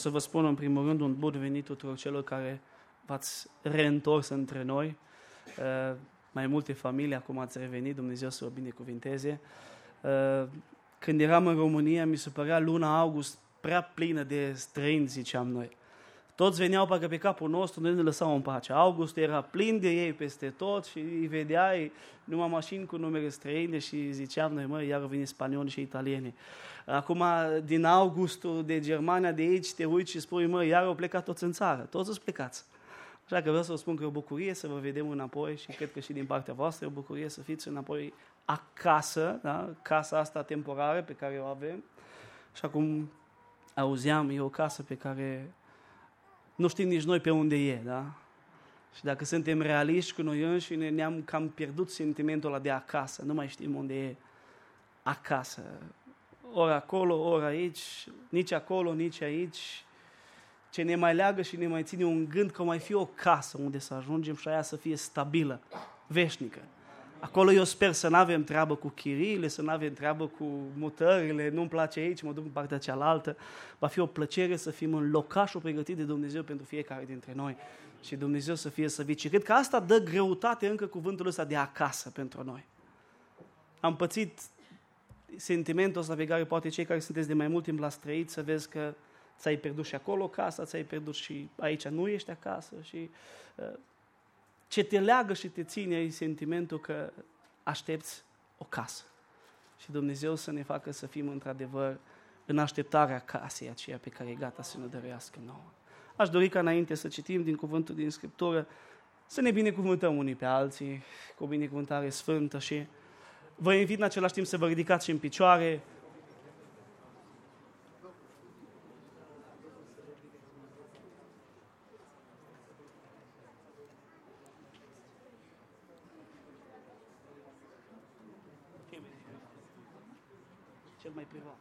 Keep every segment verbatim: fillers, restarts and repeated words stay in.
Să vă spun în primul rând un bun venit tuturor celor care v-ați reîntors între noi. Uh, mai multe familii acum ați revenit, Dumnezeu să vă binecuvinteze. Uh, când eram în România, mi se părea luna august prea plină de străini, ziceam noi. Toți veneau parcă pe capul nostru, noi ne lăsau în pace. August era plin de ei peste tot și îi vedeai numai mașini cu numere străine și ziceam noi, măi, iar au venit spanioli și italieni. Acum, din augustul de Germania, de aici, te uiți și spui, măi, iar au plecat toți în țară, toți îți plecați. Așa că vreau să vă spun că e o bucurie să vă vedem înapoi și cred că și din partea voastră e o bucurie să fiți înapoi acasă, da? Casa asta temporară pe care o avem. Și acum auzeam, e o casă pe care nu știm nici noi pe unde e, da? Și dacă suntem realiști cu noi înșine, ne-am cam pierdut sentimentul ăla de acasă, nu mai știm unde e acasă. Ori acolo, ori aici, nici acolo, nici aici. Ce ne mai leagă și ne mai ține un gând că mai fi o casă unde să ajungem și aia să fie stabilă, veșnică. Acolo eu sper să nu avem treabă cu chiriile, să nu avem treabă cu mutările, nu-mi place aici, mă duc în partea cealaltă. Va fi o plăcere să fim în locașul pregătit de Dumnezeu pentru fiecare dintre noi și Dumnezeu să fie slăvit. Și cred că asta dă greutate încă cuvântul ăsta de acasă pentru noi. Am pățit sentimentul ăsta pe care poate cei care sunteți de mai mult timp la străit să vezi că ți-ai pierdut și acolo casa, ți-ai pierdut și aici nu ești acasă și uh, ce te leagă și te ține e sentimentul că aștepți o casă. Și Dumnezeu să ne facă să fim într-adevăr în așteptarea casei aceea pe care e gata să ne dăruiască nouă. Aș dori ca înainte să citim din cuvântul din Scriptură, să ne binecuvântăm unii pe alții cu o binecuvântare sfântă și vă invit în același timp să vă ridicați și în picioare. Cel mai privat.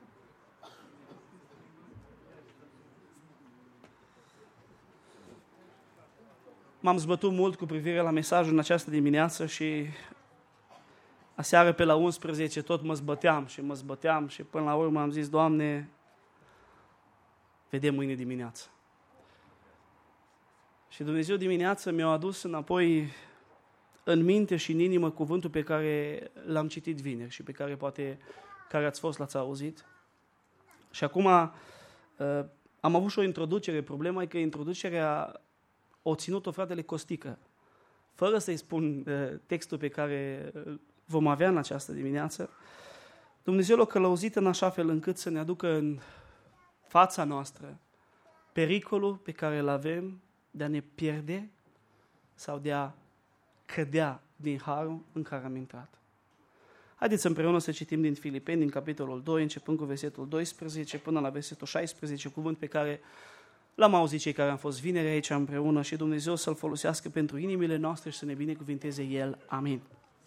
M-am zbătut mult cu privire la mesajul în această dimineață și aseară pe la unsprezece tot mă zbăteam și mă zbăteam și până la urmă am zis, Doamne, vedem mâine dimineață. Și Dumnezeu dimineață mi-a adus înapoi în minte și în inimă cuvântul pe care l-am citit vineri și pe care poate care ați fost, l-ați auzit. Și acum uh, am avut și o introducere. Problema e că introducerea o ținut-o fratele Costică. Fără să-i spun uh, textul pe care vom avea în această dimineață, Dumnezeu l-a călăuzit în așa fel încât să ne aducă în fața noastră pericolul pe care îl avem de a ne pierde sau de a cădea din harul în care am intrat. Haideți împreună să citim din Filipeni, din capitolul doi, începând cu versetul doisprezece până la versetul șaisprezece, cuvânt pe care l-am auzit cei care am fost vineri aici împreună și Dumnezeu să-l folosească pentru inimile noastre și să ne binecuvinteze El. Amin.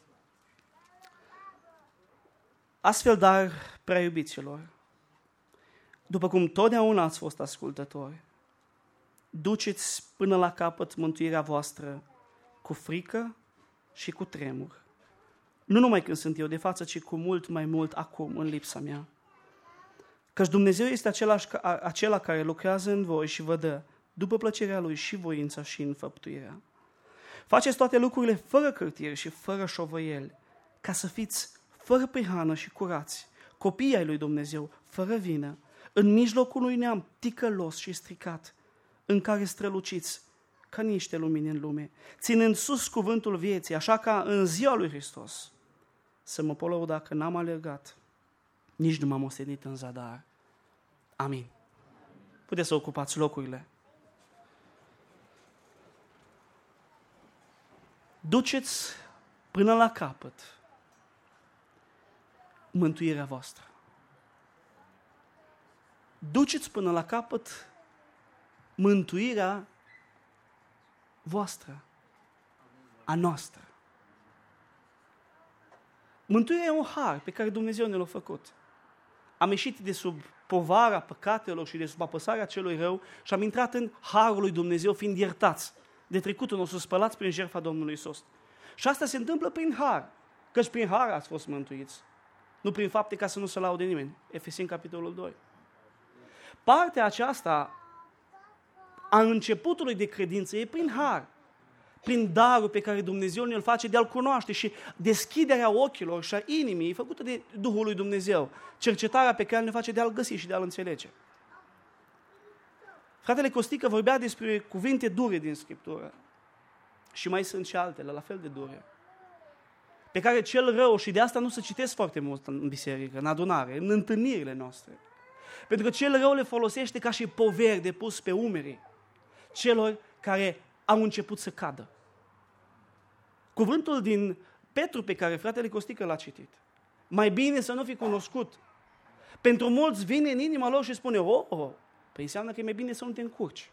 Astfel, dar, prea iubiților, după cum totdeauna ați fost ascultători, duceți până la capăt mântuirea voastră cu frică și cu tremur. Nu numai când sunt eu de față, ci cu mult mai mult acum, în lipsa mea. Căci Dumnezeu este același, acela care lucrează în voi și vă dă, după plăcerea Lui, și voința și înfăptuirea. Faceți toate lucrurile fără cârtiri și fără șovăieli, ca să fiți fără prihană și curați, copii ai lui Dumnezeu, fără vină, în mijlocul unui neam ticălos și stricat, în care străluciți ca niște lumini în lume, ținând sus cuvântul vieții, așa ca în ziua lui Hristos, să mă pot lăuda că n-am alergat, nici nu m-am ostenit în zadar. Amin. Puteți să ocupați locurile. Duceți până la capăt mântuirea voastră. Duceți până la capăt mântuirea voastră, a noastră. Mântuirea e un har pe care Dumnezeu ne l-a făcut. Am ieșit de sub povara păcatelor și de sub apăsarea celui rău și am intrat în harul lui Dumnezeu fiind iertați de trecutul nostru, spălați prin jertfa Domnului Iisus. Și asta se întâmplă prin har, căci prin har ați fost mântuiți, nu prin fapte ca să nu se laude nimeni. Efeseni, capitolul doi. Partea aceasta a începutului de credință e prin har, prin darul pe care Dumnezeu ne-l face de a-L cunoaște și deschiderea ochilor și a inimii e făcută de Duhul lui Dumnezeu, cercetarea pe care ne face de a-L găsi și de a-L înțelege. Fratele Costică vorbea despre cuvinte dure din Scriptură și mai sunt și altele, la fel de dure, pe care cel rău, și de asta nu se citesc foarte mult în biserică, în adunare, în întâlnirile noastre, pentru că cel rău le folosește ca și poveri de pus pe umerii celor care au început să cadă. Cuvântul din Petru pe care fratele Costică l-a citit, mai bine să nu fi cunoscut. Pentru mulți vine în inima lor și spune, oh, oh, păi înseamnă că e mai bine să nu te încurci.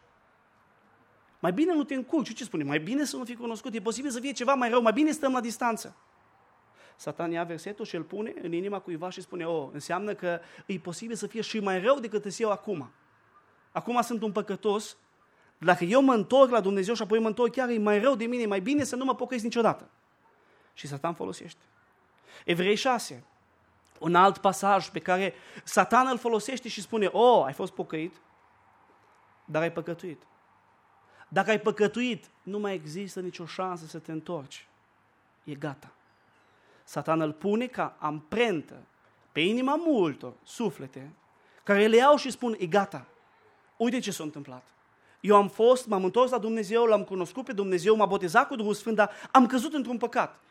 Mai bine nu te încurci. Ce spune? Mai bine să nu fi cunoscut. E posibil să fie ceva mai rău. Mai bine stăm la distanță. Satan ia versetul și îl pune în inima cuiva și spune, oh, înseamnă că e posibil să fie și mai rău decât sunt eu acum. Acum sunt un păcătos. Dacă eu mă întorc la Dumnezeu și apoi mă întorc chiar, e mai rău de mine, e mai bine să nu mă pocăiesc niciodată. Și Satan folosește. Evrei șase, un alt pasaj pe care Satan îl folosește și spune, oh, ai fost pocăit, dar ai păcătuit. Dacă ai păcătuit, nu mai există nicio șansă să te întorci. E gata. Satan îl pune ca amprentă pe inima multor suflete care le iau și spun, e gata. Uite ce s-a întâmplat. Eu am fost, m-am întors la Dumnezeu, l-am cunoscut pe Dumnezeu, m-a botezat cu Duhul Sfânt, dar am căzut într-un păcat.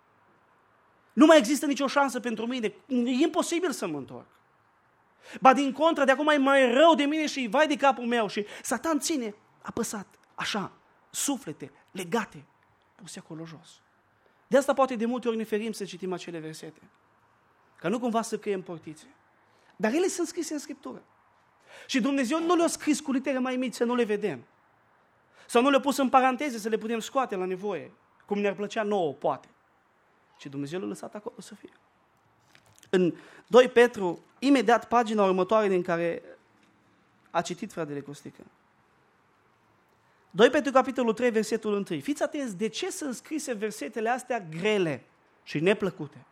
Nu mai există nicio șansă pentru mine. E imposibil să mă întorc. Ba din contră, de acum e mai rău de mine și vai de capul meu. Și Satan ține apăsat, așa, suflete legate, puse acolo jos. De asta poate de multe ori ne ferim să citim acele versete. Ca nu cumva să căiem portițe. Dar ele sunt scrise în Scriptură. Și Dumnezeu nu le-a scris cu litere mai mici să nu le vedem. Sau nu le-a pus în paranteze să le putem scoate la nevoie, cum ne-ar plăcea nouă, poate. Și Dumnezeu l-a lăsat acolo să fie. În doi Petru, imediat pagina următoare din care a citit fratele Costică. doi Petru, capitolul trei, versetul unu. Fiți atenți, de ce sunt scrise versetele astea grele și neplăcute?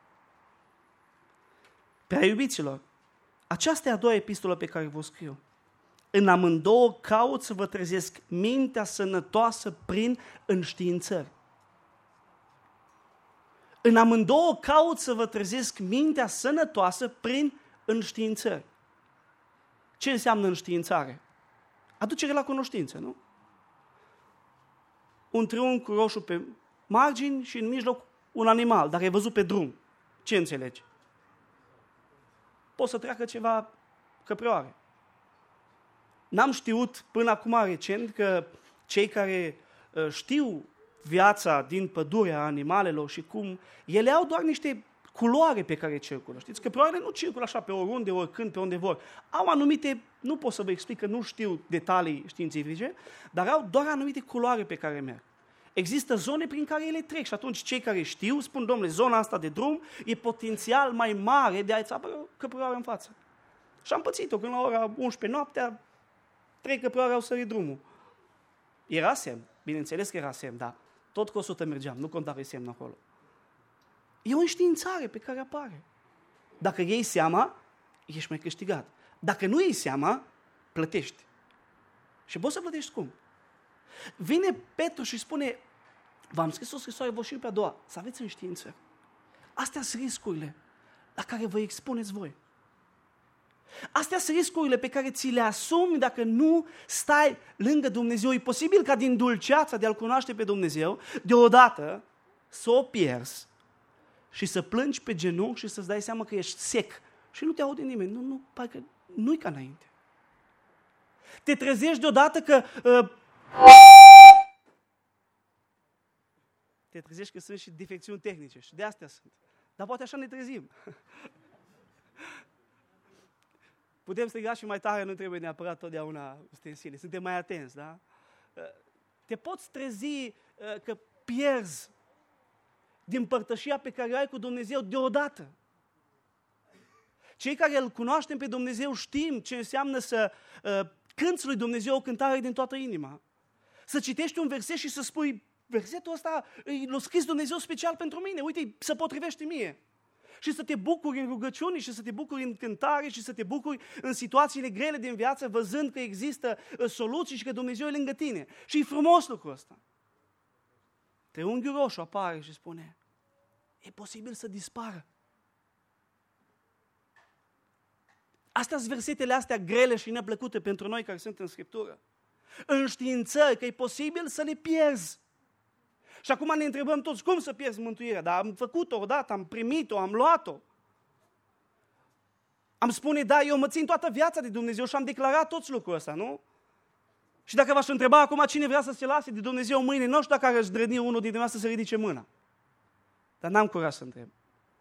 Prea iubiților, aceasta e a doua epistolă pe care vă scriu. În amândouă caut să vă trezesc mintea sănătoasă prin înștiințări. În amândouă caut să vă trezesc mintea sănătoasă prin înștiințări. Ce înseamnă înștiințare? Aducere la cunoștință, nu? Un triunghi roșu pe margini și în mijloc un animal, dar e văzut pe drum. Ce înțelegi? Poți să treacă ceva căprioare. N-am știut până acum recent că cei care uh, știu viața din pădurea animalelor și cum ele au doar niște culoare pe care circulă. Știți că căprioarele nu circulă așa pe oriunde, oricând, pe unde vor. Au anumite, nu pot să vă explic că nu știu detalii științifice, dar au doar anumite culoare pe care merg. Există zone prin care ele trec și atunci cei care știu spun, domnule, zona asta de drum e potențial mai mare de a-ți apăra căprioară în față. Și am pățit-o când la ora unsprezece noaptea trei căprioare au sărit drumul. Era semn, bineînțeles că era semn, dar tot cu o sută mergeam, nu conta pe semn acolo. E o înștiințare pe care apare. Dacă iei seama, ești mai câștigat. Dacă nu iei seama, plătești. Și poți să plătești scump. Vine Petru și spune, v-am scris o scrisoare, vă și pe a doua, să aveți înștiință. Astea sunt riscurile la care vă expuneți voi. Astea sunt riscurile pe care ți le asumi dacă nu stai lângă Dumnezeu. E posibil ca din dulceața de a-L cunoaște pe Dumnezeu, deodată să o pierzi și să plângi pe genunchi și să-ți dai seama că ești sec și nu te aude nimeni. Nu, nu, parcă nu-i ca înainte. Te trezești deodată că... Uh, te trezești că sunt și defecțiuni tehnice și de astea sunt. Dar poate așa ne trezim. Putem striga și mai tare, nu trebuie neapărat totdeauna ustensile. Suntem mai atenți, da? Te poți trezi că pierzi din părtășia pe care o ai cu Dumnezeu deodată. Cei care îl cunoaștem pe Dumnezeu știm ce înseamnă să uh, cânți lui Dumnezeu o cântare din toată inima. Să citești un verset și să spui, versetul ăsta l-a scris Dumnezeu special pentru mine, uite, se potrivește mie. și să te bucuri în rugăciune și să te bucuri în cântare și să te bucuri în situațiile grele din viață, văzând că există soluții și că Dumnezeu e lângă tine. Și e frumos lucrul ăsta. Triunghiul roșu apare și spune, e posibil să dispară. Astea sunt versetele astea grele și neplăcute pentru noi care sunt în Scriptură. Înștiințări că e posibil să le pierzi. Și acum ne întrebăm toți, cum să pierzi mântuirea? Dar am făcut-o odată, am primit-o, am luat-o. Am spune, da, eu mă țin toată viața de Dumnezeu și am declarat toți lucrul ăsta, nu? Și dacă v-aș întreba acum cine vrea să se lase de Dumnezeu mâine, nu știu dacă ar îndrăzni unul dintre noi să se ridice mâna. Dar n-am curaj să întreb.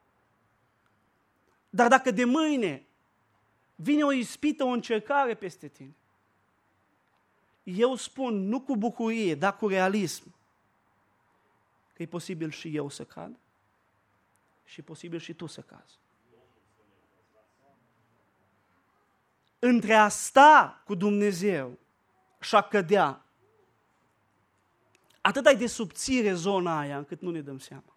Dar dacă de mâine vine o ispită, o încercare peste tine, eu spun, nu cu bucurie, dar cu realism, că e posibil și eu să cad și e posibil și tu să cazi. Între a sta cu Dumnezeu și a cădea, atât ai de subțire zona aia încât nu ne dăm seama.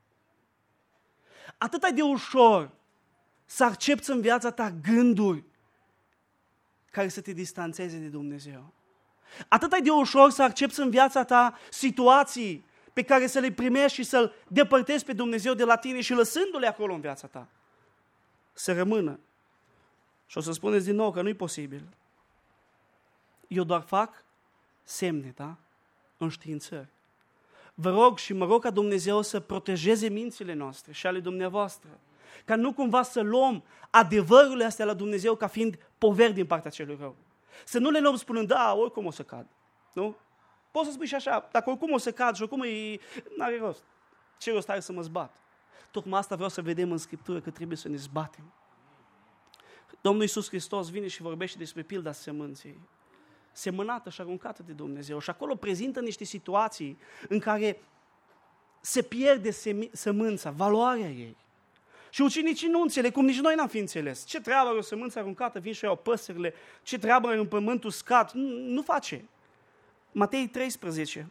Atât ai de ușor să accepți în viața ta gânduri care să te distanțeze de Dumnezeu. Atât ai de ușor să accepți în viața ta situații pe care să le primești și să-L depărtezi pe Dumnezeu de la tine și lăsându-le acolo în viața ta, să rămână. Și o să spuneți din nou că nu e posibil. Eu doar fac semne, da? Înștiințări. Vă rog și mă rog ca Dumnezeu să protejeze mințile noastre și ale dumneavoastră, ca nu cumva să luăm adevărurile astea la Dumnezeu ca fiind poveri din partea celui rău. Să nu le luăm spunând, da, oricum o să cad. Nu? Poți să spui și așa, dacă oricum o să cad și oricum e, n-are rost. Ce rost are să mă zbat? Tocmai asta vreau să vedem în Scriptură, că trebuie să ne zbatem. Domnul Iisus Hristos vine și vorbește despre pilda semânței, semănată și aruncată de Dumnezeu. Și acolo prezintă niște situații în care se pierde sămânța, valoarea ei. Și ucenicii nu înțeleg, cum nici noi n-am fi înțeles. Ce treabă are o sămânță aruncată, vin și iau păsările, ce treabă are un pământ uscat, nu, nu face. Matei treisprezece.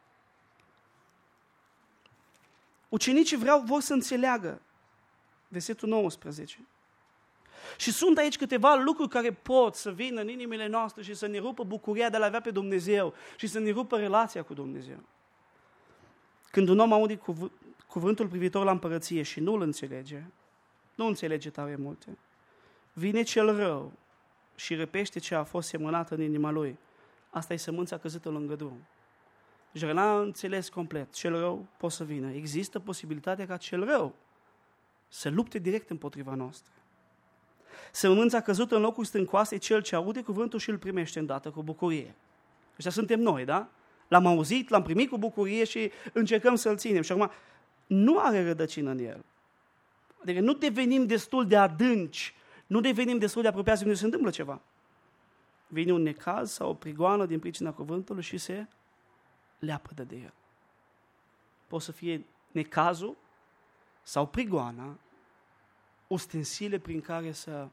Ucenicii vreau, vor să înțeleagă. Versetul nouăsprezece. Și sunt aici câteva lucruri care pot să vină în inimile noastre și să ne rupă bucuria de a avea pe Dumnezeu și să ne rupă relația cu Dumnezeu. Când un om aude cuv- cuvântul privitor la împărăție și nu îl înțelege, nu înțelege tare multe, vine cel rău și răpește ce a fost semănat în inima lui. Asta e sămânța căzută lângă drum. Și n-a înțeles complet. Cel rău poate să vină. Există posibilitatea ca cel rău să lupte direct împotriva noastră. Sămânța căzută în locul stâncoase e cel ce aude cuvântul și îl primește îndată cu bucurie. Ăștia suntem noi, da? L-am auzit, l-am primit cu bucurie și încercăm să-l ținem. Și acum nu are rădăcină în el. Adică nu devenim destul de adânci, nu devenim destul de apropiați de Dumnezeu, se întâmplă ceva. Vine un necaz sau o prigoană din pricina cuvântului și se leapădă de el. Poate să fie necazul sau prigoana, ustensile prin care să...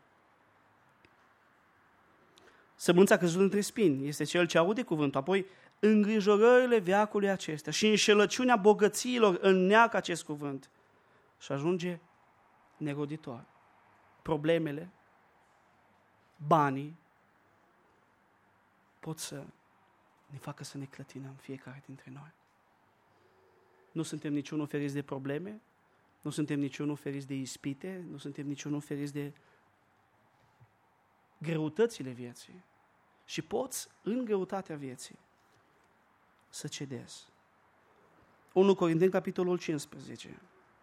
Sămânța căzută între spini este cel ce aude cuvântul, apoi îngrijorările veacului acestea și înșelăciunea bogățiilor înneacă acest cuvânt și ajunge neroditor. Problemele, banii pot să ne facă să ne clătinăm fiecare dintre noi. Nu suntem niciunul feriți de probleme, nu suntem niciunul feriți de ispite, nu suntem niciunul feriți de greutățile vieții. Și poți, în greutatea vieții, să cedezi. unu Corinteni, capitolul cincisprezece.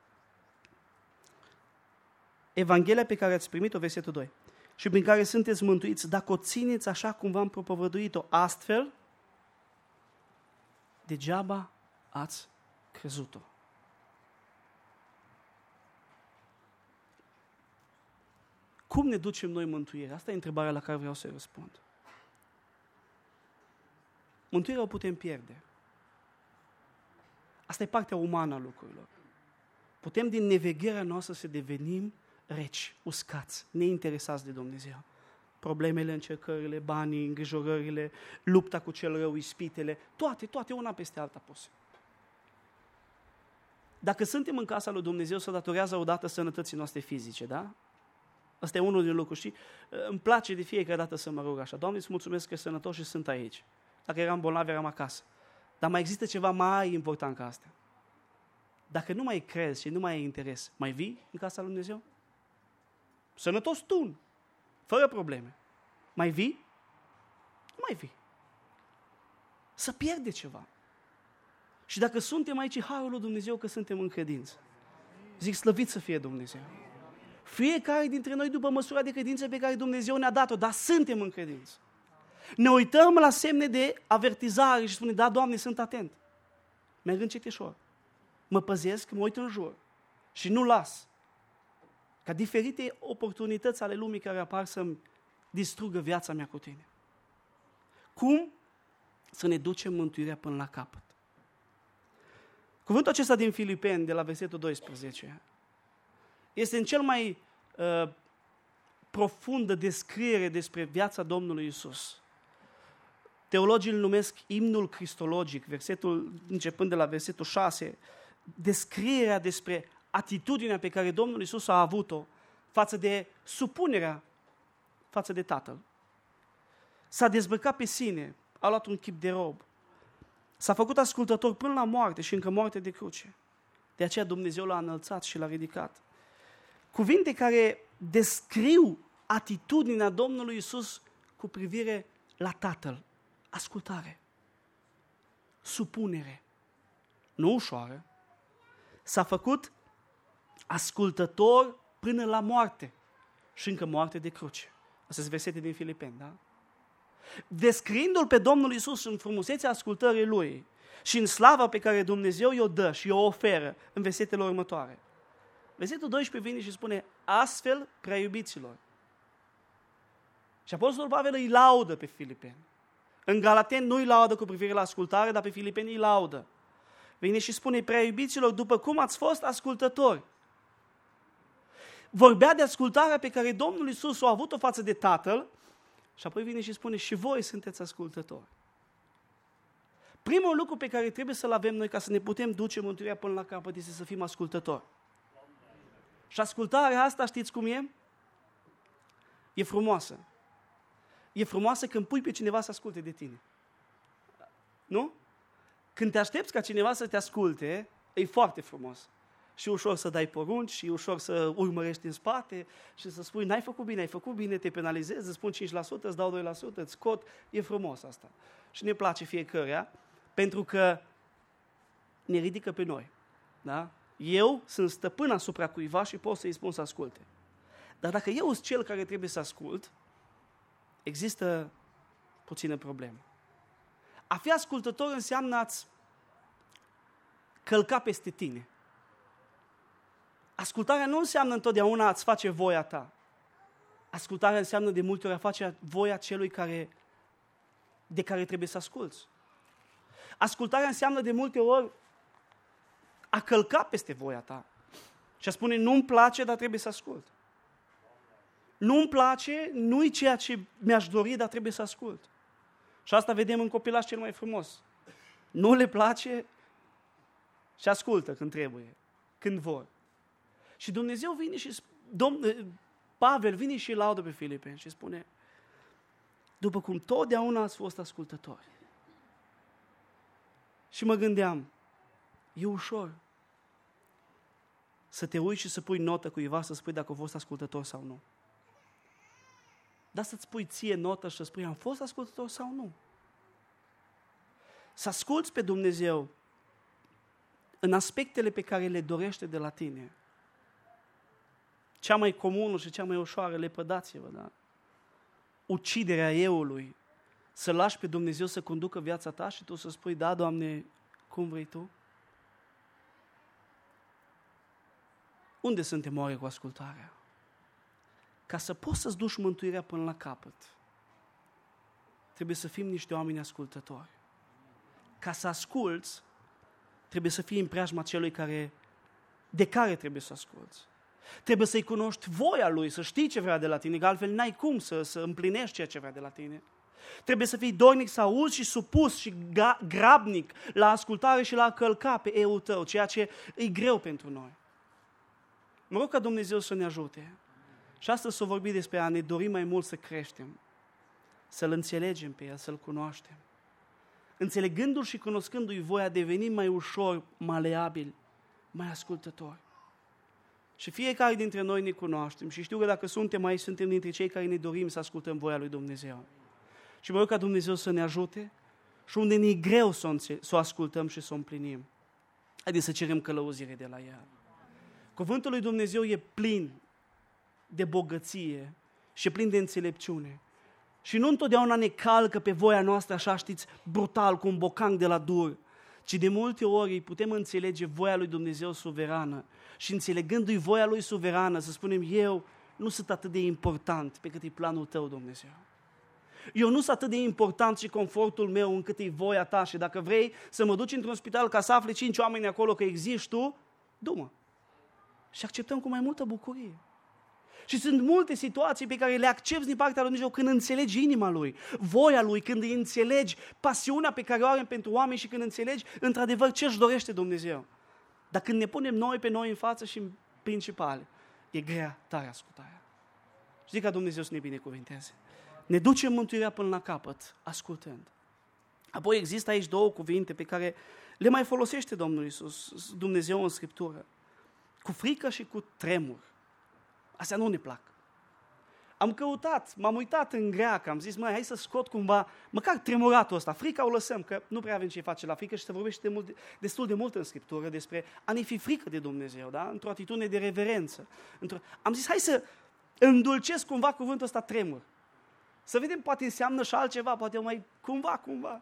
Evanghelia pe care ați primit-o, versetul doi, și prin care sunteți mântuiți, dacă o țineți așa cum v-am propovăduit-o, astfel, degeaba ați crezut-o. Cum ne ducem noi mântuirea? Asta e întrebarea la care vreau să răspund. Mântuirea o putem pierde. Asta e partea umană a lucrurilor. Putem din nevegherea noastră să devenim reci, uscați, neinteresați de Dumnezeu. Problemele, încercările, banii, îngrijorările, lupta cu cel rău, ispitele, toate, toate una peste alta puse. Dacă suntem în casa lui Dumnezeu, se datorează odată sănătății noastre fizice, da? Asta e unul din lucruri, știi? Îmi place de fiecare dată să mă rog așa. Doamne, îți mulțumesc că ești sănătos și sunt aici. Dacă eram bolnav, eram acasă. Dar mai există ceva mai important ca asta. Dacă nu mai crezi și nu mai ai interes, mai vii în casa lui Dumnezeu? Sănătos tu, fără probleme. Mai vii? Nu mai vii. Să pierde ceva. Și dacă suntem aici, harul lui Dumnezeu că suntem în credință. Zic, slăvit să fie Dumnezeu. Fiecare dintre noi după măsura de credință pe care Dumnezeu ne-a dat-o, dar suntem în credință. Ne uităm la semne de avertizare și spunem, da, Doamne, sunt atent. Merg încetișor. Mă păzesc, mă uit în jur și nu las ca diferite oportunități ale lumii care apar să-mi distrugă viața mea cu tine. Cum să ne ducem mântuirea până la capăt? Cuvântul acesta din Filipeni, de la versetul doisprezece, este în cel mai uh, profundă descriere despre viața Domnului Iisus. Teologii îl numesc imnul cristologic, versetul, începând de la versetul șase, descrierea despre atitudinea pe care Domnul Iisus a avut-o față de supunerea față de Tatăl. S-a dezbrăcat pe sine, a luat un chip de rob, s-a făcut ascultător până la moarte și încă moarte de cruce. De aceea Dumnezeu l-a înălțat și l-a ridicat. Cuvinte care descriu atitudinea Domnului Iisus cu privire la Tatăl. Ascultare, supunere, nu ușoară, s-a făcut ascultător până la moarte și încă moarte de cruce. Astea sunt versete din Filipeni, da? Descriindu-L pe Domnul Iisus în frumusețea ascultării Lui și în slava pe care Dumnezeu i-o dă și o oferă în versetele următoare. Versetul doisprezece vine și spune, astfel, prea iubiților. Și Apostolul Pavel îi laudă pe Filipeni. În Galateni nu îi laudă cu privire la ascultare, dar pe Filipeni îi laudă. Vine și spune, prea iubiților, după cum ați fost ascultători. Vorbea de ascultarea pe care Domnul Iisus o a avut-o față de Tatăl și apoi vine și spune, și voi sunteți ascultători. Primul lucru pe care trebuie să-l avem noi ca să ne putem duce mântuirea până la capăt este să fim ascultători. Și ascultarea asta, știți cum e? E frumoasă. E frumoasă când pui pe cineva să asculte de tine. Nu? Când te aștepți ca cineva să te asculte, e foarte frumos. Și ușor să dai porunci, și ușor să urmărești în spate și să spui, n-ai făcut bine, ai făcut bine, te penalizezi, îți spun cinci la sută, îți dau doi la sută, îți scot. E frumos asta. Și ne place fiecăruia, pentru că ne ridică pe noi. Da? Eu sunt stăpân asupra cuiva și pot să-i spun să asculte. Dar dacă eu sunt cel care trebuie să ascult, există puțină problemă. A fi ascultător înseamnă a-ți călca peste tine. Ascultarea nu înseamnă întotdeauna a-ți face voia ta. Ascultarea înseamnă de multe ori a face voia celui care, de care trebuie să asculți. Ascultarea înseamnă de multe ori a călca peste voia ta și a spune, nu-mi place, dar trebuie să ascult. Nu-mi place, nu-i ceea ce mi-aș dori, dar trebuie să ascult. Și asta vedem în copilaș cel mai frumos. Nu le place și ascultă când trebuie, când vor. Și Dumnezeu vine și, Domn, Pavel vine și laudă pe Filipeni și spune, după cum totdeauna ați fost ascultători. Și mă gândeam, e ușor să te uiți și să pui notă cuiva, să spui dacă a fost ascultător sau nu. Dar să-ți pui ție notă și să spui, am fost ascultător sau nu. Să asculți pe Dumnezeu în aspectele pe care le dorește de la tine. Cea mai comună și cea mai ușoară, lepădați-vă, da? Uciderea eului. Să lași pe Dumnezeu să conducă viața ta și tu să spui, da, Doamne, cum vrei Tu? Unde suntem oare cu ascultarea? Ca să poți să-ți duci mântuirea până la capăt, trebuie să fim niște oameni ascultători. Ca să asculți, trebuie să fii în preajma celui care, de care trebuie să asculți. Trebuie să-i cunoști voia Lui, să știi ce vrea de la tine, că altfel n-ai cum să, să împlinești ceea ce vrea de la tine. Trebuie să fii dornic să auzi și supus și grabnic la ascultare și la a călca pe eul tău, ceea ce e greu pentru noi. Mă rog ca Dumnezeu să ne ajute. Și astăzi să vorbim despre a ne dori mai mult să creștem, să-L înțelegem pe El, să-L cunoaștem. Înțelegându-L și cunoscându-i voia, devenim mai ușor maleabili, mai ascultători. Și fiecare dintre noi ne cunoaștem și știu că dacă suntem aici, suntem dintre cei care ne dorim să ascultăm voia lui Dumnezeu. Și mă rog ca Dumnezeu să ne ajute și unde ne-e greu să o, înțe- să o ascultăm și să o împlinim, haideți să cerem călăuzire de la El. Cuvântul lui Dumnezeu e plin de bogăție și plin de înțelepciune. Și nu întotdeauna ne calcă pe voia noastră, așa știți, brutal, cu un bocanc de la dur, ci de multe ori putem înțelege voia lui Dumnezeu suverană și înțelegându-i voia lui suverană, să spunem, eu nu sunt atât de important pe cât e planul tău, Dumnezeu. Eu nu sunt atât de important și confortul meu încât e voia ta și dacă vrei să mă duci într-un spital ca să afli cinci oameni acolo că existi tu, du-mă. Și acceptăm cu mai multă bucurie. Și sunt multe situații pe care le accepți din partea lui Dumnezeu când înțelegi inima Lui, voia Lui, când îi înțelegi pasiunea pe care o are pentru oameni și când înțelegi într-adevăr ce își dorește Dumnezeu. Dar când ne punem noi pe noi în față și în principale, e grea tare ascultarea. Și zic ca Dumnezeu să ne binecuvinteze. Ne ducem mântuirea până la capăt, ascultând. Apoi există aici două cuvinte pe care le mai folosește Domnul Iisus, Dumnezeu în Scriptură. Cu frică și cu tremur. Astea nu ne plac. Am căutat, m-am uitat în greacă, am zis, măi, hai să scot cumva, măcar tremuratul ăsta, frica o lăsăm, că nu prea avem ce face la frică și se vorbește de mult, destul de mult în Scriptură despre a ne fi frică de Dumnezeu, da? Într-o atitudine de reverență. Într-o... Am zis, hai să îndulcesc cumva cuvântul ăsta tremur. Să vedem, poate înseamnă și altceva, poate mai cumva, cumva.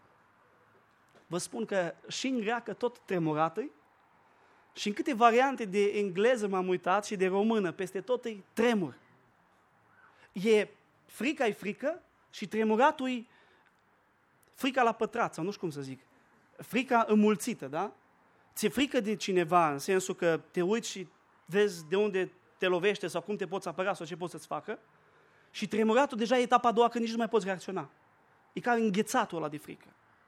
Vă spun că și în greacă tot tremurat și în câte variante de engleză m-am uitat și de română, peste tot e tremur. E frica e frică și tremuratul e frica la pătrat, sau nu știu cum să zic. Frica înmulțită, da? Ți-e frică de cineva, în sensul că te uiți și vezi de unde te lovește sau cum te poți apăra sau ce poți să-ți facă. Și tremuratul deja e etapa a doua, când nici nu mai poți reacționa. E ca înghețatul ăla de frică.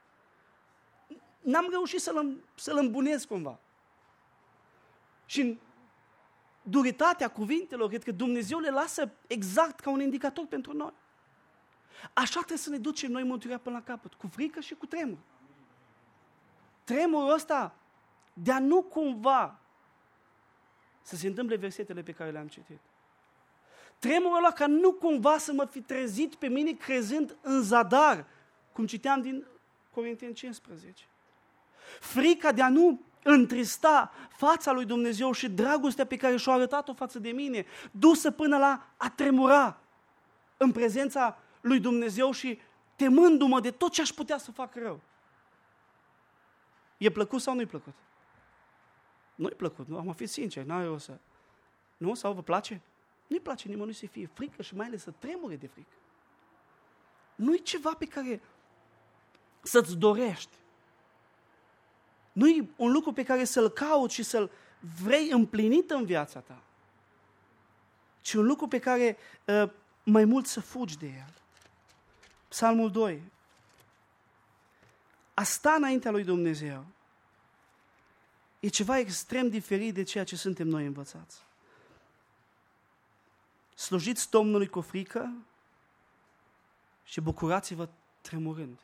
N-am reușit să-l, să-l îmbunesc cumva. Și în duritatea cuvintelor, cred că Dumnezeu le lasă exact ca un indicator pentru noi. Așa trebuie să ne ducem noi mântuirea până la capăt, cu frică și cu tremur. Tremurul ăsta de a nu cumva să se întâmple versetele pe care le-am citit. Tremurul ăla ca nu cumva să mă fi trezit pe mine crezând în zadar, cum citeam din Corinteni cincisprezece. Frica de a nu întrista fața lui Dumnezeu și dragostea pe care și-a arătat-o față de mine, dusă până la a tremura în prezența lui Dumnezeu și temându-mă de tot ce aș putea să fac rău. E plăcut sau nu-i plăcut? Nu-i plăcut, nu? Am fi sincer, n-are o să... Nu? Sau vă place? Nu-i place nimănui să fie frică și mai ales să tremure de frică. Nu-i ceva pe care să-ți dorești. Nu-i un lucru pe care să-l cauți și să-l vrei împlinit în viața ta, ci un lucru pe care uh, mai mult să fugi de el. Psalmul doi. A sta înaintea lui Dumnezeu e ceva extrem diferit de ceea ce suntem noi învățați. Slujiți Domnului cu frică și bucurați-vă tremurând.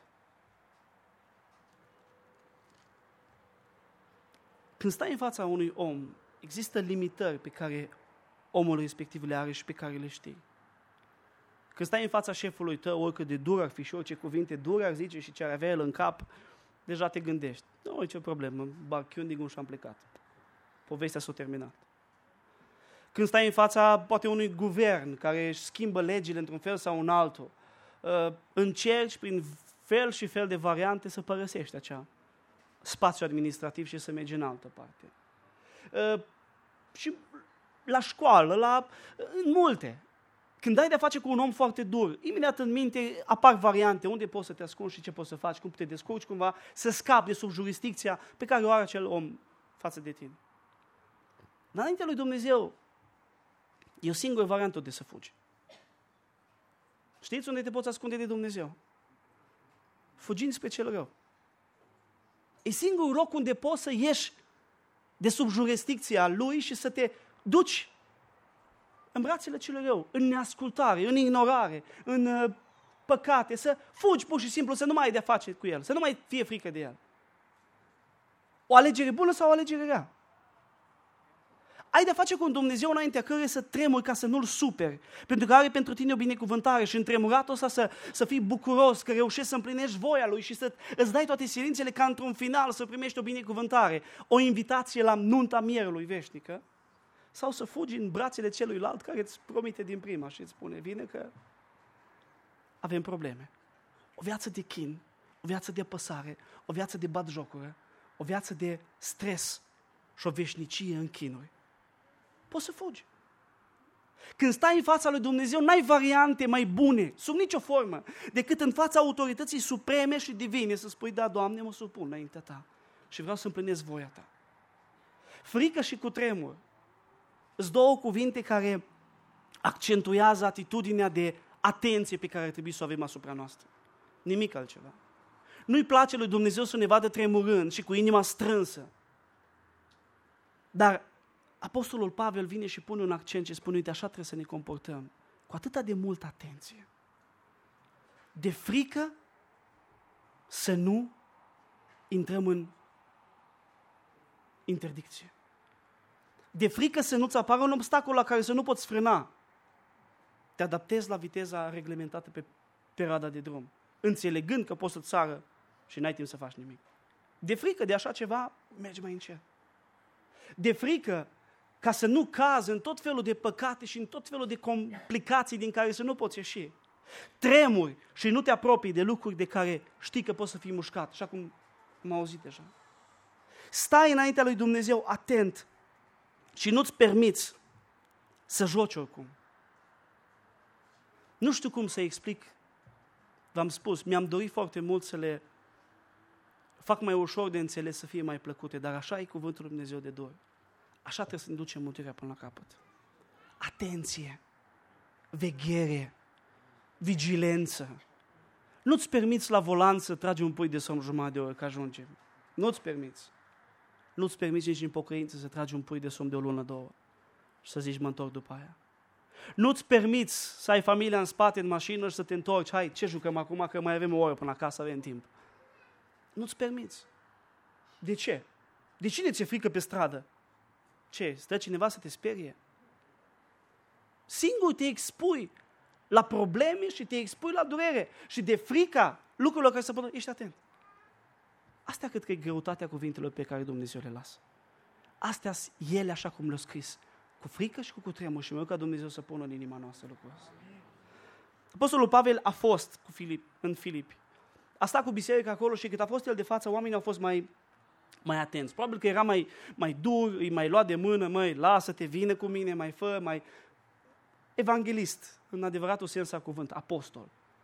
Când stai în fața unui om, există limitări pe care omul respectiv le are și pe care le știi. Când stai în fața șefului tău, oricât de dur ar fi și orice cuvinte dure ar zice și ce ar avea el în cap, deja te gândești. Nu e ce problemă, bag chiundigul și am plecat. Povestea s-a terminat. Când stai în fața poate unui guvern care își schimbă legile într-un fel sau în altul, încerci prin fel și fel de variante să părăsești acea spațiu administrativ și să mergi în altă parte. Uh, și la școală, la, în multe. Când ai de-a face cu un om foarte dur, imediat în minte apar variante unde poți să te ascunzi și ce poți să faci, cum te descurci cumva, să scapi de sub jurisdicția pe care o are acel om față de tine. Dar înaintea lui Dumnezeu e o singură variantă de să fugi. Știți unde te poți ascunde de Dumnezeu? Fugind spre cel rău. E singurul loc unde poți să ieși de sub jurisdicția Lui și să te duci în brațele celui rău, în neascultare, în ignorare, în uh, păcate, să fugi pur și simplu, să nu mai ai de-a face cu El, să nu mai fie frică de El. O alegere bună sau o alegere rea? Ai de-a face cu un Dumnezeu înaintea căruia să tremuri ca să nu-L superi, pentru că are pentru tine o binecuvântare și întremuratul ăsta să, să fii bucuros, că reușești să împlinești voia Lui și să îți dai toate silințele ca într-un final să primești o binecuvântare, o invitație la nunta mierului veșnică, sau să fugi în brațele celuilalt care îți promite din prima și îți spune, vine că avem probleme. O viață de chin, o viață de apăsare, o viață de batjocură, o viață de stres și o veșnicie în chinuri. Poți să fugi. Când stai în fața lui Dumnezeu, n-ai variante mai bune, sub nicio formă, decât în fața autorității supreme și divine să spui, da, Doamne, mă supun înaintea Ta și vreau să împlinesc voia Ta. Frică și cutremur sunt două cuvinte care accentuează atitudinea de atenție pe care ar trebui să o avem asupra noastră. Nimic altceva. Nu-i place lui Dumnezeu să ne vadă tremurând și cu inima strânsă. Dar Apostolul Pavel vine și pune un accent și spune, uite, așa trebuie să ne comportăm, cu atâta de multă atenție. De frică să nu intrăm în interdicție. De frică să nu-ți apară un obstacol la care să nu poți frâna. Te adaptezi la viteza reglementată pe perioada de drum, înțelegând că poți să sară și n-ai timp să faci nimic. De frică de așa ceva, mergi mai încet. De frică ca să nu cazi în tot felul de păcate și în tot felul de complicații din care să nu poți ieși. Tremuri și nu te apropii de lucruri de care știi că poți să fii mușcat, așa cum am auzit deja. Stai înaintea lui Dumnezeu atent și nu-ți permiți să joci oricum. Nu știu cum să explic, v-am spus, mi-am dorit foarte mult să le fac mai ușor de înțeles, să fie mai plăcute, dar așa e cuvântul lui Dumnezeu de dor. Așa trebuie să ne ducem mântuirea până la capăt. Atenție, veghere, vigilență. Nu-ți permiți la volan să tragi un pui de somn jumătate de oră, că ajunge. Nu-ți permiți. Nu-ți permiți nici în pocăință să tragi un pui de somn de o lună, două și să zici, mă întorc după aia. Nu-ți permiți să ai familia în spate, în mașină și să te întorci. Hai, ce jucăm acum, că mai avem o oră până acasă, avem timp. Nu-ți permiți. De ce? De cine ți-e frică pe stradă? Ce? Stă cineva să te sperie? Singur te expui la probleme și te expui la durere și de frica lucrurilor care se pot. Ești atent. Astea cred că e greutatea cuvintelor pe care Dumnezeu le lasă. Astea sunt ele așa cum le-au scris. Cu frică și cu cutremur și mă rog ca Dumnezeu să pună în inima noastră lucrul ăsta. Apostolul Pavel a fost cu Filip, în Filipi. A stat cu biserica acolo și cât a fost el de față, oamenii au fost mai, mai atenți. Probabil că era mai, mai dur, îi mai lua de mână, măi, lasă-te, vină cu mine, mai fă, mai... Evanghelist, în adevăratul sens al cuvânt, apostol.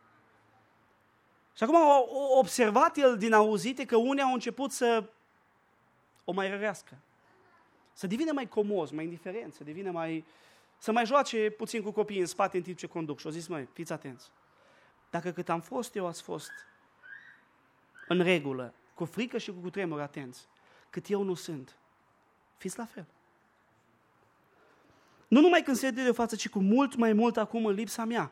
Și acum a observat el din auzite că unii au început să o mai rărească. Să devină mai comos, mai indiferent, să devină mai... să mai joace puțin cu copiii în spate în timp ce conduc. Și au zis, măi, fiți atenți. Dacă cât am fost eu, ați fost în regulă, cu frică și cu cutremur atenți, cât eu nu sunt, fiți la fel. Nu numai când se de față, ci cu mult mai mult acum în lipsa mea.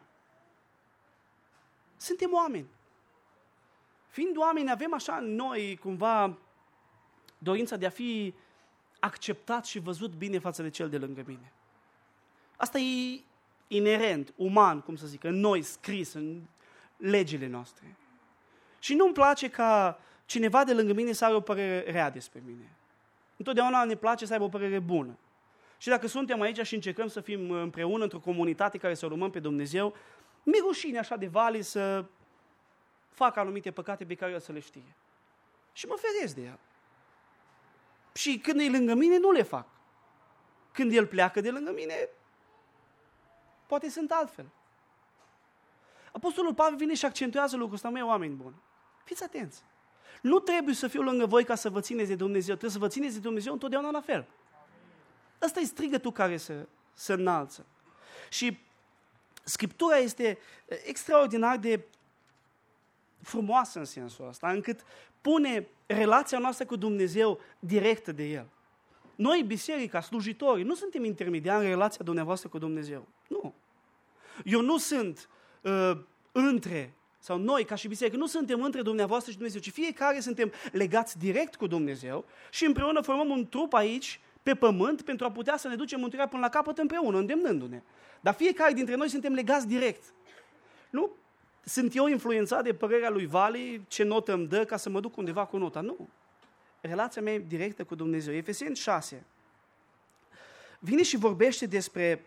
Suntem oameni. Fiind oameni, avem așa noi cumva dorința de a fi acceptat și văzut bine față de cel de lângă mine. Asta e inerent, uman, cum să zic, în noi, scris, în legile noastre. Și nu-mi place ca cineva de lângă mine să aibă o părere rea despre mine. Întotdeauna ne place să aibă o părere bună. Și dacă suntem aici și încercăm să fim împreună într-o comunitate care să urmăm pe Dumnezeu, mi-e rușine așa de vale să fac anumite păcate pe care eu să le știe. Și mă feresc de el. Și când e lângă mine, nu le fac. Când el pleacă de lângă mine, poate sunt altfel. Apostolul Pavel vine și accentuează lucrul ăsta, măi, oameni buni. Fiți atenți. Nu trebuie să fiu lângă voi ca să vă țineți de Dumnezeu. Trebuie să vă țineți de Dumnezeu întotdeauna la fel. Ăsta e strigătul care se, se înalță. Și Scriptura este extraordinar de frumoasă în sensul ăsta, încât pune relația noastră cu Dumnezeu directă de El. Noi, biserica, slujitorii, nu suntem intermediari în relația dumneavoastră cu Dumnezeu. Nu. Eu nu sunt uh, între, sau noi, ca și biserică, nu suntem între dumneavoastră și Dumnezeu, ci fiecare suntem legați direct cu Dumnezeu și împreună formăm un trup aici, pe pământ, pentru a putea să ne ducem mântuirea până la capăt împreună, îndemnându-ne. Dar fiecare dintre noi suntem legați direct. Nu sunt eu influențat de părerea lui Vali, ce notă îmi dă ca să mă duc undeva cu nota. Nu. Relația mea e directă cu Dumnezeu. Efeseni șase. Vine și vorbește despre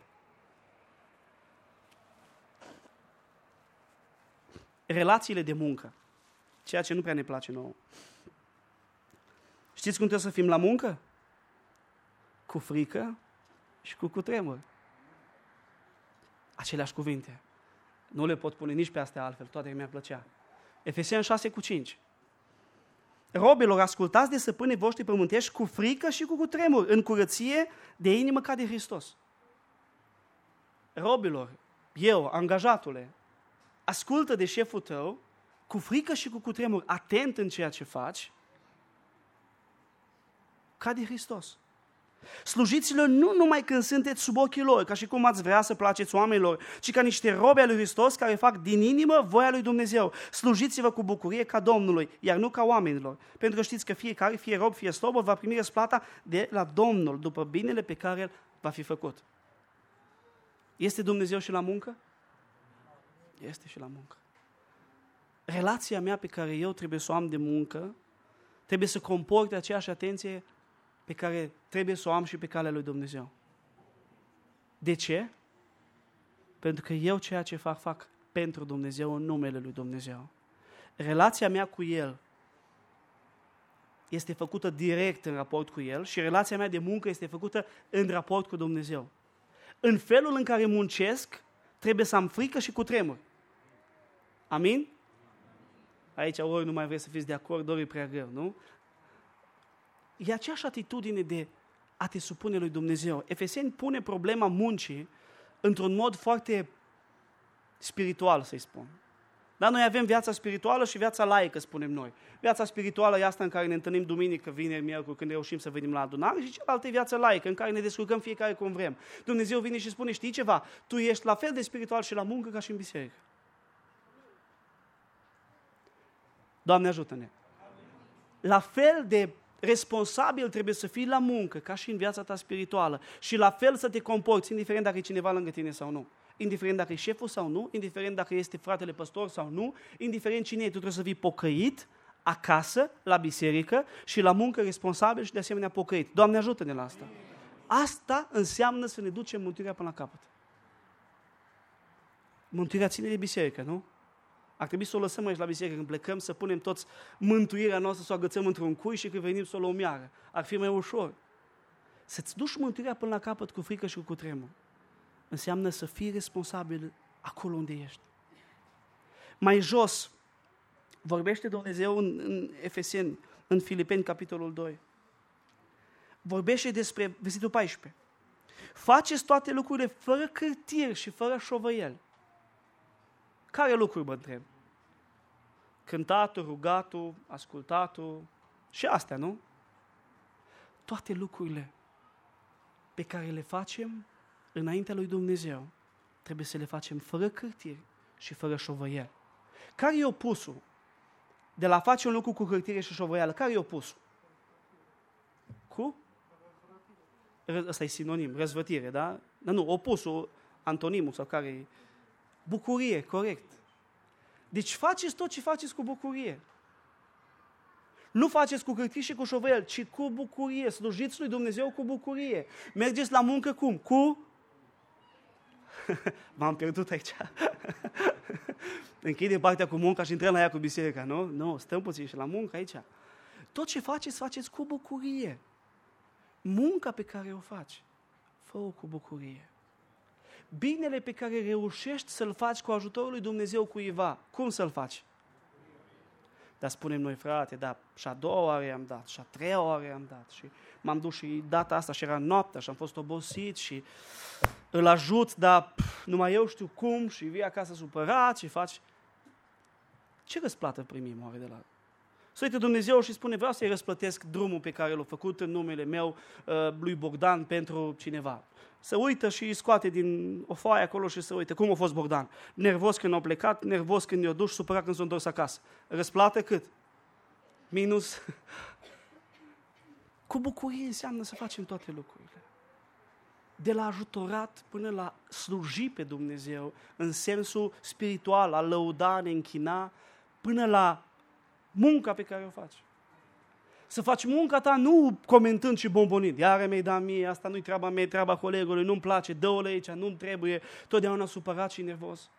relațiile de muncă, ceea ce nu prea ne place nouă. Știți cum trebuie să fim la muncă? Cu frică și cu cutremur. Aceleași cuvinte. Nu le pot pune nici pe astea altfel, toate mi-ar plăcea. Efeseni șase cu cinci. Robilor, ascultați de stăpânii voștri pământești cu frică și cu cutremur, în curăție de inimă ca de Hristos. Robilor, eu, angajatule, ascultă de șeful tău cu frică și cu cutremur, atent în ceea ce faci, ca de Hristos. Slujiți-le nu numai când sunteți sub ochii lor, ca și cum ați vrea să placeți oamenilor, ci ca niște robi ai lui Hristos care fac din inimă voia lui Dumnezeu. Slujiți-vă cu bucurie ca Domnului, iar nu ca oamenilor. Pentru că știți că fiecare, fie rob, fie slobod, va primi răsplata de la Domnul, după binele pe care îl va fi făcut. Este Dumnezeu și la muncă? Este și la muncă. Relația mea pe care eu trebuie să o am de muncă, trebuie să comporte aceeași atenție pe care trebuie să o am și pe calea lui Dumnezeu. De ce? Pentru că eu ceea ce fac, fac pentru Dumnezeu, în numele lui Dumnezeu. Relația mea cu El este făcută direct în raport cu El și relația mea de muncă este făcută în raport cu Dumnezeu. În felul în care muncesc, trebuie să am frică și cutremur. Amin? Aici ori nu mai vreți să fiți de acord, ori e prea greu, nu? E aceeași atitudine de a te supune lui Dumnezeu. Efeseni pune problema muncii într-un mod foarte spiritual, să-i spun. Dar noi avem viața spirituală și viața laică, spunem noi. Viața spirituală e asta în care ne întâlnim duminică, vineri, miercuri, când reușim să venim la adunare, și cealaltă e viața laică, în care ne descurcăm fiecare cum vrem. Dumnezeu vine și spune, știi ceva? Tu ești la fel de spiritual și la muncă ca și în biserică. Doamne, ajută-ne! La fel de responsabil trebuie să fii la muncă, ca și în viața ta spirituală. Și la fel să te comporți, indiferent dacă e cineva lângă tine sau nu. Indiferent dacă e șeful sau nu, indiferent dacă este fratele păstor sau nu, indiferent cine e, tu trebuie să fii pocăit acasă, la biserică și la muncă responsabil și de asemenea pocăit. Doamne, ajută-ne la asta! Asta înseamnă să ne ducem mântuirea până la capăt. Mântuirea ține de biserică, nu? Ar trebui să o lăsăm aici la biserică când plecăm, să punem toți mântuirea noastră, să o agățăm într-un cui și când venim să o luăm iară. Ar fi mai ușor. Să-ți duci mântuirea până la capăt cu frică și cu cutremur înseamnă să fii responsabil acolo unde ești. Mai jos, vorbește Dumnezeu în, în Efeseni, în Filipeni, capitolul doi. Vorbește despre, versetul paisprezece. Faceți toate lucrurile fără cârtiri și fără șovăieli. Care lucruri mă întreb? Cântatul, rugatul, ascultatul și astea, nu? Toate lucrurile pe care le facem înaintea lui Dumnezeu trebuie să le facem fără cârtiri și fără șovăieli. Care e opusul de la a face un lucru cu cârtire și șovăială? Care e opusul? Cu? Ăsta e sinonim, răzvătire, da? Dar nu, opusul, antonimul sau care e? Bucurie, corect. Deci faceți tot ce faceți cu bucurie. Nu faceți cu cârtiri și cu șovăieli, ci cu bucurie. Slujiți lui Dumnezeu cu bucurie. Mergeți la muncă cum? Cu? M-am pierdut aici. Închidem partea cu munca și intrăm la ea cu biserica, nu? Nu, stăm puțin și la muncă aici. Tot ce faceți, faceți cu bucurie. Munca pe care o faci, fă-o cu bucurie. Binele pe care reușești să-l faci cu ajutorul lui Dumnezeu cuiva, cum să-l faci? Dar spunem noi, frate, da, și a doua oară am dat, și a treia oară am dat, și m-am dus și data asta și era noaptea și am fost obosit și îl ajut, dar pf, numai eu știu cum și vii acasă supărat și faci. Ce răsplată primim oare de la... Să uite Dumnezeu și spune, vreau să-i răsplătesc drumul pe care l-a făcut în numele meu lui Bogdan pentru cineva. Să uită și scoate din o foaie acolo și să uite cum a fost Bogdan. Nervos când a plecat, nervos când i-a dus, supărat când s-a întors acasă. Răsplată cât? Minus. Cu bucurie înseamnă să facem toate lucrurile. De la ajutorat până la sluji pe Dumnezeu, în sensul spiritual, a lăuda, ne închina, până la munca pe care o faci. Să faci munca ta nu comentând și bombonind. Iară mi-ai dat mie, asta nu-i treaba mea, e treaba colegului, nu-mi place, dă-o la aici, nu-mi trebuie, totdeauna supărat și nervos.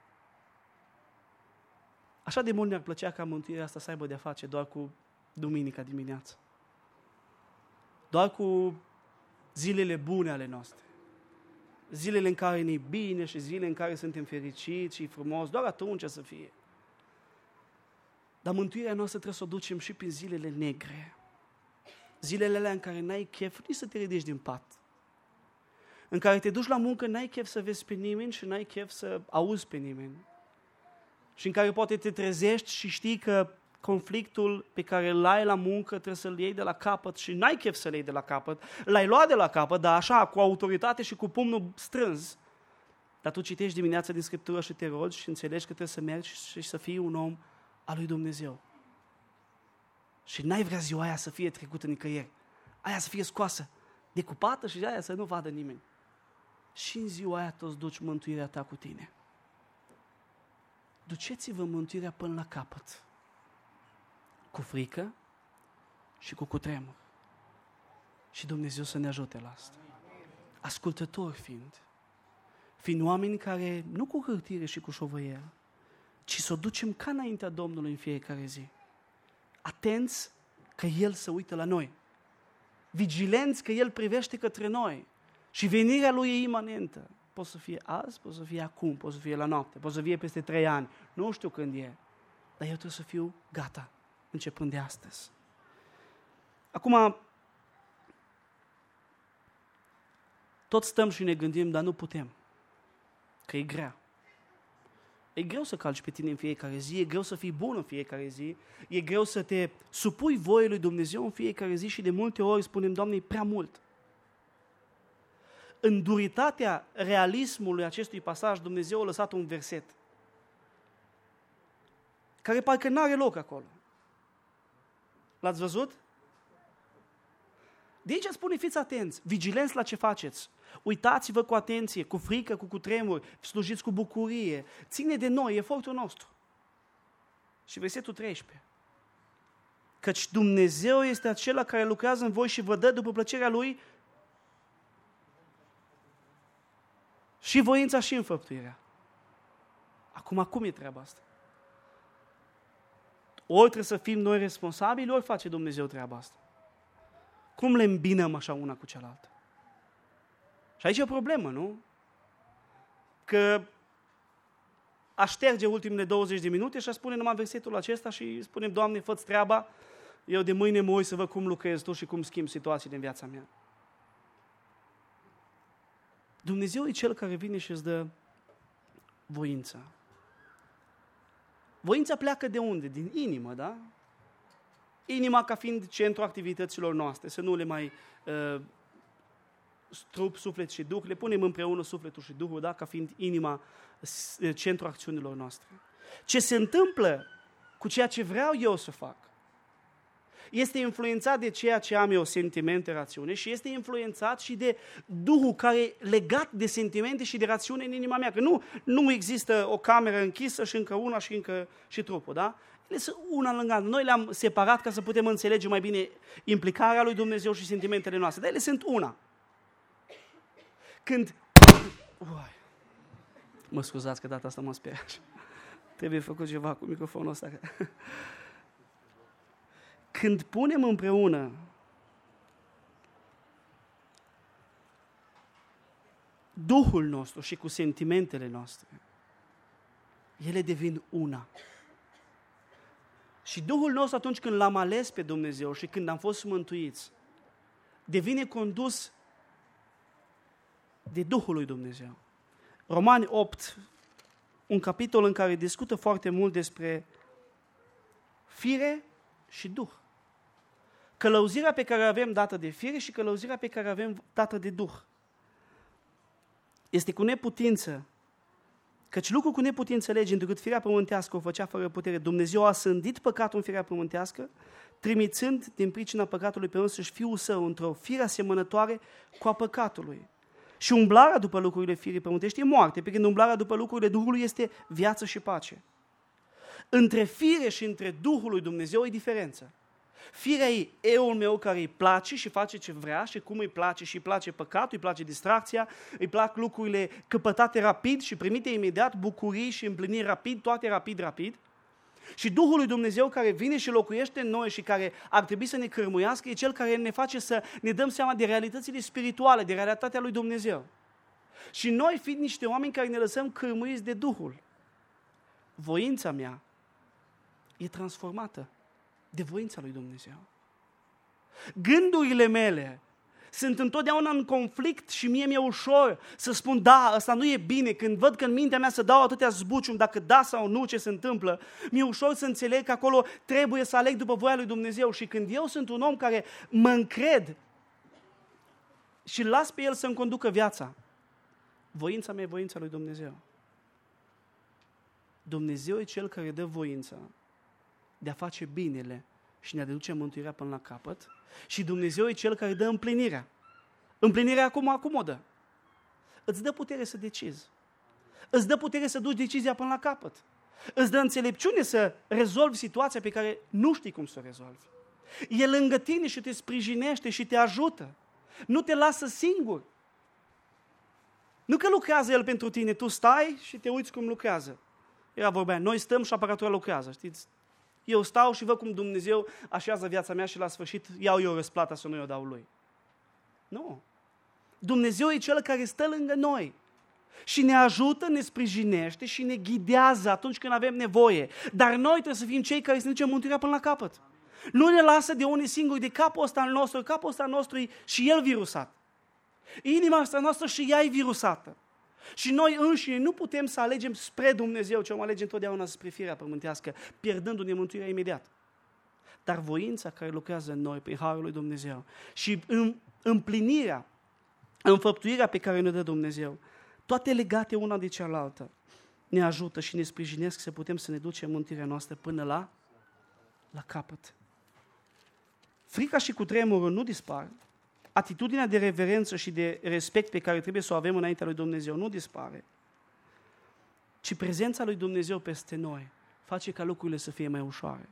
Așa de mult ne-ar plăcea ca mântuirea asta să aibă de-a face doar cu duminica dimineață. Doar cu zilele bune ale noastre. Zilele în care ne-i bine și zilele în care suntem fericiți și frumos, doar atunci să fie. Dar mântuirea noastră trebuie să o ducem și prin zilele negre. Zilele alea în care n-ai chef nici să te ridici din pat. În care te duci la muncă, n-ai chef să vezi pe nimeni și n-ai chef să auzi pe nimeni. Și în care poate te trezești și știi că conflictul pe care îl ai la muncă trebuie să-l iei de la capăt și n-ai chef să-l iei de la capăt. L-ai luat de la capăt, dar așa, cu autoritate și cu pumnul strâns. Dar tu citești dimineața din Scriptură și te rogi și înțelegi că trebuie să mergi și să fii un om al lui Dumnezeu. Și n-ai vrea ziua aia să fie trecută nicăieri. Aia să fie scoasă, decupată și aia să nu vadă nimeni. Și în ziua aia toți duci mântuirea ta cu tine. Duceți-vă mântuirea până la capăt. Cu frică și cu cutremur. Și Dumnezeu să ne ajute la asta. Ascultători fiind. Fiind oameni care, nu cu hârtire și cu șovăiel, ci să o ducem ca înaintea Domnului în fiecare zi. Atenți că El se uită la noi. Vigilenți că El privește către noi. Și venirea Lui e imanentă. Poate să fie azi, poate să fie acum, poate să fie la noapte, poate să fie peste trei ani. Nu știu când e. Dar eu trebuie să fiu gata, începând de astăzi. Acum, tot stăm și ne gândim, dar nu putem. Că e grea. E greu să calci pe tine în fiecare zi, e greu să fii bun în fiecare zi, e greu să te supui voii lui Dumnezeu în fiecare zi și de multe ori spunem, Doamne, e prea mult. În duritatea realismului acestui pasaj, Dumnezeu a lăsat un verset care parcă n-are loc acolo. L-ați văzut? De aici spune, fiți atenți, vigilenți la ce faceți. Uitați-vă cu atenție, cu frică, cu cutremuri, slujiți cu bucurie. Ține de noi, efortul nostru. Și versetul treisprezece. Căci Dumnezeu este acela care lucrează în voi și vă dă după plăcerea Lui și voința și înfăptuirea. Acum, cum e treaba asta? Ori trebuie să fim noi responsabili, ori face Dumnezeu treaba asta. Cum le îmbinăm așa una cu cealaltă? Și aici e o problemă, nu? Că aș șterge ultimele douăzeci de minute și aș spune numai versetul acesta și spunem, Doamne, fă-ți treaba, eu de mâine mă uit să văd cum lucrezi Tu și cum schimbi situațiile în viața mea. Dumnezeu e Cel care vine și îți dă voința. Voința pleacă de unde? Din inimă, da? Inima ca fiind centrul activităților noastre, să nu le mai uh, trup, suflet și duh, le punem împreună sufletul și duhul, da? Ca fiind inima, centrul acțiunilor noastre. Ce se întâmplă cu ceea ce vreau eu să fac este influențat de ceea ce am eu, sentimente, rațiune, și este influențat și de Duhul care e legat de sentimente și de rațiune în inima mea. Că nu, nu există o cameră închisă și încă una și încă și trupul, da? Ele sunt una lângă alta. Noi le-am separat ca să putem înțelege mai bine implicarea lui Dumnezeu și sentimentele noastre. Dar ele sunt una. Când... Uai. Mă scuzați că data asta mă speria. Trebuie făcut ceva cu microfonul ăsta. Când punem împreună Duhul nostru și cu sentimentele noastre, ele devin una. Și Duhul nostru, atunci când l-am ales pe Dumnezeu și când am fost mântuiți, devine condus de Duhul lui Dumnezeu. Romani opt, un capitol în care discută foarte mult despre fire și Duh. Călăuzirea pe care o avem dată de fire și călăuzirea pe care o avem dată de Duh. Este cu neputință, căci lucru cu neputință lege, întrucât firea pământească o făcea fără putere. Dumnezeu a sândit păcatul în firea pământească, trimițând din pricina păcatului pe însuși Fiul Său într-o fire asemănătoare cu a păcatului. Și umblarea după lucrurile firii pământești e moarte, pe când umblarea după lucrurile Duhului este viață și pace. Între fire și între Duhul lui Dumnezeu e diferență. Firea e eul meu care îi place și face ce vrea și cum îi place și îi place păcatul, îi place distracția, îi plac lucrurile căpătate rapid și primite imediat, bucurii și împliniri rapid, toate rapid, rapid. Și Duhul lui Dumnezeu care vine și locuiește în noi și care ar trebui să ne cărmuiască, e Cel care ne face să ne dăm seama de realitățile spirituale, de realitatea lui Dumnezeu. Și noi fiind niște oameni care ne lăsăm cărmuiți de Duhul, voința mea e transformată de voința lui Dumnezeu. Gândurile mele sunt întotdeauna în conflict și mie mi-e ușor să spun da, ăsta nu e bine. Când văd că în mintea mea se dau atâtea zbuciumi, dacă da sau nu, ce se întâmplă, mi-e ușor să înțeleg că acolo trebuie să aleg după voia lui Dumnezeu. Și când eu sunt un om care mă încred și las pe El să-mi conducă viața, voința mea e voința lui Dumnezeu. Dumnezeu e Cel care dă voința de a face binele și ne aduce mântuirea până la capăt. Și Dumnezeu e Cel care dă împlinirea. Împlinirea acum, acum o dă. Îți dă putere să decizi. Îți dă putere să duci decizia până la capăt. Îți dă înțelepciune să rezolvi situația pe care nu știi cum să o rezolvi. El lângă tine și te sprijinește și te ajută. Nu te lasă singur. Nu că lucrează El pentru tine, tu stai și te uiți cum lucrează. Era vorbea, noi stăm și aparatura lucrează, știți? Eu stau și văd cum Dumnezeu așează viața mea și la sfârșit iau eu răsplata să nu o dau Lui. Nu. Dumnezeu e Cel care stă lângă noi și ne ajută, ne sprijinește și ne ghidează atunci când avem nevoie. Dar noi trebuie să fim cei care să ne ducem mântuirea până la capăt. Nu ne lasă de unii singuri, de capul ăsta al nostru, capul ăsta al nostru e și el virusat. Inima asta noastră și ea e virusată. Și noi înșine nu putem să alegem spre Dumnezeu, ci o alegem întotdeauna spre firea pământească, pierdându-ne mântuirea imediat. Dar voința care lucrează în noi, prin harul lui Dumnezeu, și împlinirea, înfăptuirea pe care ne dă Dumnezeu, toate legate una de cealaltă, ne ajută și ne sprijinesc să putem să ne ducem mântuirea noastră până la, la capăt. Frica și cutremurul nu dispar. Atitudinea de reverență și de respect pe care trebuie să o avem înaintea lui Dumnezeu nu dispare, ci prezența lui Dumnezeu peste noi face ca lucrurile să fie mai ușoare.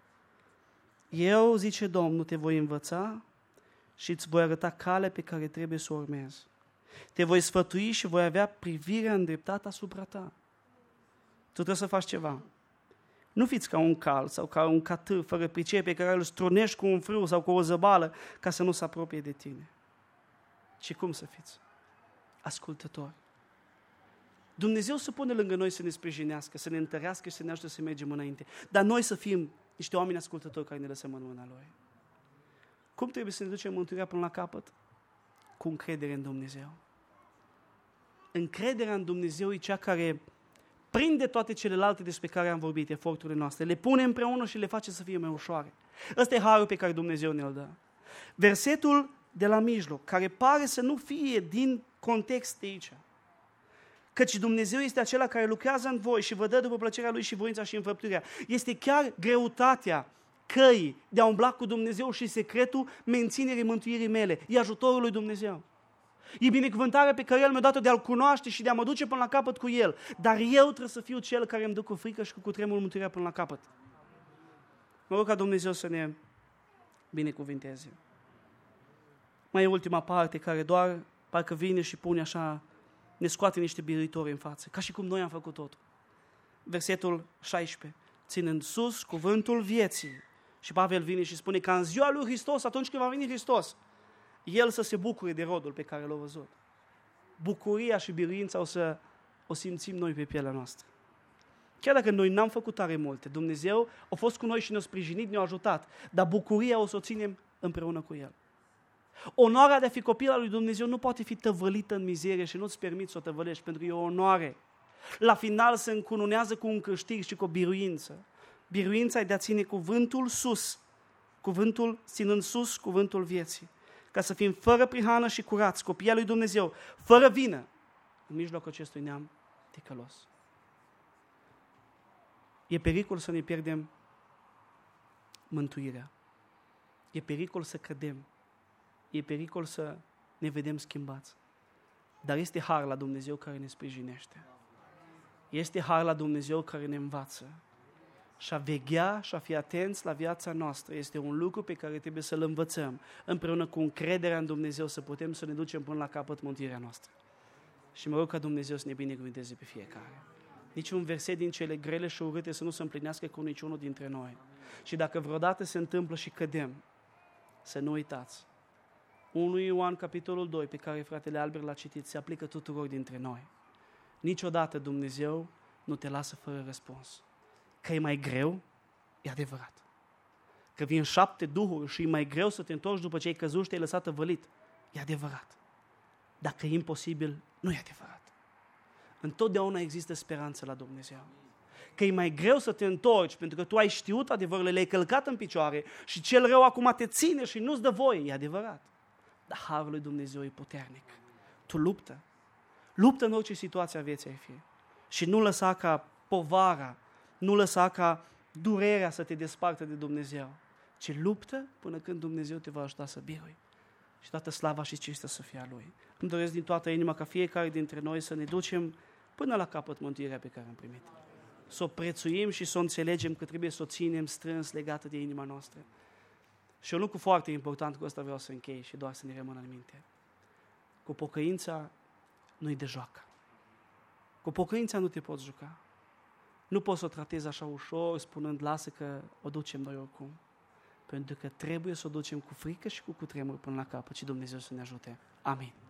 Eu, zice Domnul, te voi învăța și îți voi arăta calea pe care trebuie să o urmezi. Te voi sfătui și voi avea privirea îndreptată asupra ta. Tu trebuie să faci ceva. Nu fiți ca un cal sau ca un catâr fără pricep pe care îl strunești cu un frâu sau cu o zăbală ca să nu se apropie de tine. Și cum să fiți? Ascultători. Dumnezeu se pune lângă noi să ne sprijinească, să ne întărească și să ne ajute să mergem înainte. Dar noi să fim niște oameni ascultători care ne lăsăm în mâna Lui. Cum trebuie să ne ducem mântuirea până la capăt? Cu încredere în Dumnezeu. Încrederea în Dumnezeu e cea care prinde toate celelalte despre care am vorbit, eforturile noastre, le pune împreună și le face să fie mai ușoare. Ăsta e harul pe care Dumnezeu ne-l dă. Versetul de la mijloc, care pare să nu fie din context de aici. Căci Dumnezeu este acela care lucrează în voi și vă dă după plăcerea Lui și voința și înfăptuirea. Este chiar greutatea căii de a umbla cu Dumnezeu și secretul menținerii mântuirii mele. E ajutorul lui Dumnezeu. E binecuvântarea pe care El mi-a dat-o de a-L cunoaște și de a mă duce până la capăt cu El. Dar eu trebuie să fiu cel care îmi duc cu frică și cu cutremurul mântuirea până la capăt. Mă rog ca Dumnezeu să ne binecuvinteze. Mai e ultima parte care doar parcă vine și pune așa, ne scoate niște biritori în față, ca și cum noi am făcut totul. Versetul șaisprezece. Ținând sus cuvântul vieții. Și Pavel vine și spune că în ziua lui Hristos, atunci când va veni Hristos, El să se bucure de rodul pe care l-a văzut. Bucuria și biruința o să o simțim noi pe pielea noastră. Chiar dacă noi n-am făcut tare multe, Dumnezeu a fost cu noi și ne-a sprijinit, ne-a ajutat, dar bucuria o să o ținem împreună cu El. Onoarea de a fi copil al lui Dumnezeu nu poate fi tăvălită în mizerie și nu-ți permiți să o tăvălești, pentru că e o onoare. La final se încununează cu un câștig și cu o biruință. Biruința e de a ține cuvântul sus, cuvântul ținând sus cuvântul vieții, ca să fim fără prihană și curați, copii al lui Dumnezeu, fără vină, în mijlocul acestui neam ticălos. E pericol să ne pierdem mântuirea. E pericol să cădem. E pericol să ne vedem schimbați. Dar este har la Dumnezeu care ne sprijinește. Este har la Dumnezeu care ne învață. Și a veghea și a fi atenți la viața noastră este un lucru pe care trebuie să-l învățăm, împreună cu încrederea în Dumnezeu, să putem să ne ducem până la capăt mântuirea noastră. Și mă rog ca Dumnezeu să ne binecuvânteze pe fiecare. Niciun verset din cele grele și urâte să nu se împlinească cu niciunul dintre noi. Și dacă vreodată se întâmplă și cădem, să nu uitați. unu Ioan, capitolul doi, pe care fratele Albert l-a citit, se aplică tuturor dintre noi. Niciodată Dumnezeu nu te lasă fără răspuns. Că e mai greu, e adevărat. Că vin șapte duhuri și e mai greu să te întorci după ce ai căzut și te-ai lăsat vălit, e adevărat. Dacă e imposibil, nu e adevărat. Întotdeauna există speranță la Dumnezeu. Că e mai greu să te întorci pentru că tu ai știut adevărurile, le-ai călcat în picioare și cel rău acum te ține și nu-ți dă voie, e adevărat. Dar harul lui Dumnezeu e puternic. Tu luptă. Luptă în orice situație a vieții ai fi. Și nu lăsa ca povara, nu lăsa ca durerea să te despartă de Dumnezeu, ci luptă până când Dumnezeu te va ajuta să birui. Și toată slava și cinstea să fie a Lui. Îmi doresc din toată inima ca fiecare dintre noi să ne ducem până la capăt mântuirea pe care am primit. Să o prețuim și să o înțelegem că trebuie să o ținem strâns legată de inima noastră. Și un lucru foarte important, cu ăsta vreau să închei și doar să ne rămână în minte. Cu pocăința nu-i de joacă. Cu pocăința nu te poți juca. Nu poți să o tratezi așa ușor, spunând, lasă că o ducem noi oricum. Pentru că trebuie să o ducem cu frică și cu cutremur până la capăt și Dumnezeu să ne ajute. Amin.